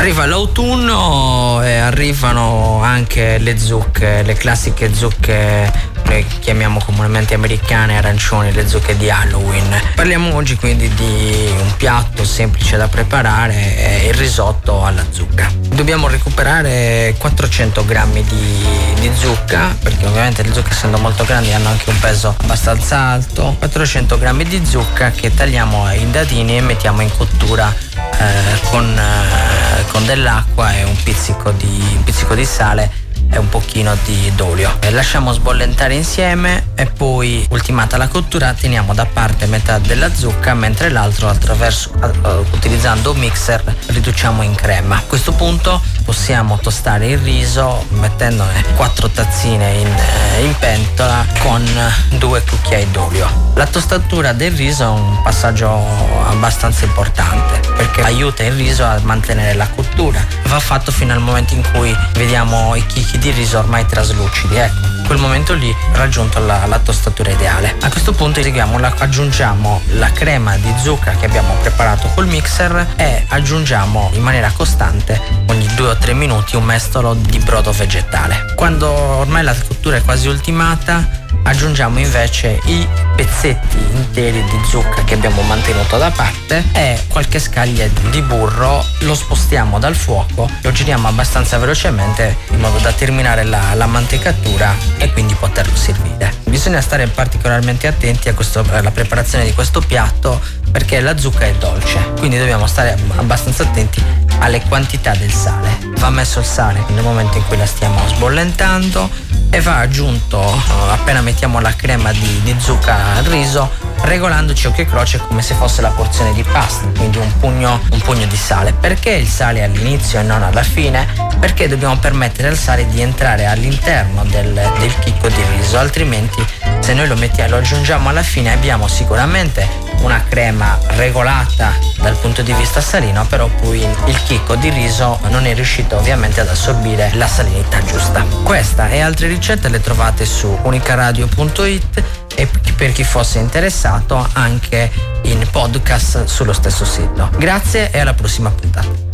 Arriva l'autunno e arrivano anche le zucche, le classiche zucche, noi chiamiamo comunemente americane, arancioni, le zucche di Halloween. Parliamo oggi quindi di un piatto semplice da preparare, il risotto alla zucca. Dobbiamo recuperare 400 grammi di zucca, perché ovviamente le zucche, essendo molto grandi, hanno anche un peso abbastanza alto. 400 grammi di zucca che tagliamo in dadini e mettiamo in cottura con dell'acqua e un pizzico di sale e un pochino d'olio. Lasciamo sbollentare insieme e poi, ultimata la cottura, teniamo da parte metà della zucca, mentre l'altro, utilizzando un mixer, riduciamo in crema. A questo punto possiamo tostare il riso mettendone 4 tazzine in pentola con 2 cucchiai d'olio. La tostatura del riso è un passaggio abbastanza importante perché aiuta il riso a mantenere la cottura. Va fatto fino al momento in cui vediamo i chicchi di riso ormai traslucidi. Ecco, in quel momento lì raggiunto la tostatura ideale. A questo punto aggiungiamo la crema di zucca che abbiamo preparato col mixer e aggiungiamo in maniera costante ogni 2 o 3 minuti un mestolo di brodo vegetale. Quando ormai la cottura è quasi ultimata, aggiungiamo invece i pezzetti interi di zucca che abbiamo mantenuto da parte e qualche scaglia di burro. Lo spostiamo dal fuoco, lo giriamo abbastanza velocemente in modo da terminare la mantecatura e quindi poterlo servire. Bisogna stare particolarmente attenti alla preparazione di questo piatto perché la zucca è dolce, quindi dobbiamo stare abbastanza attenti alle quantità del sale. Va messo il sale nel momento in cui la stiamo sbollentando e va aggiunto appena mettiamo la crema di zucca al riso, regolandoci occhio e croce come se fosse la porzione di pasta, quindi un pugno di sale. Perché il sale all'inizio e non alla fine? Perché dobbiamo permettere al sale di entrare all'interno del chicco di riso, altrimenti se noi lo aggiungiamo alla fine abbiamo sicuramente una crema regolata dal punto di vista salino, però poi il chicco di riso non è riuscito ovviamente ad assorbire la salinità giusta. Questa e altre ricette le trovate su unicaradio.it e per chi fosse interessato anche in podcast sullo stesso sito. Grazie e alla prossima puntata.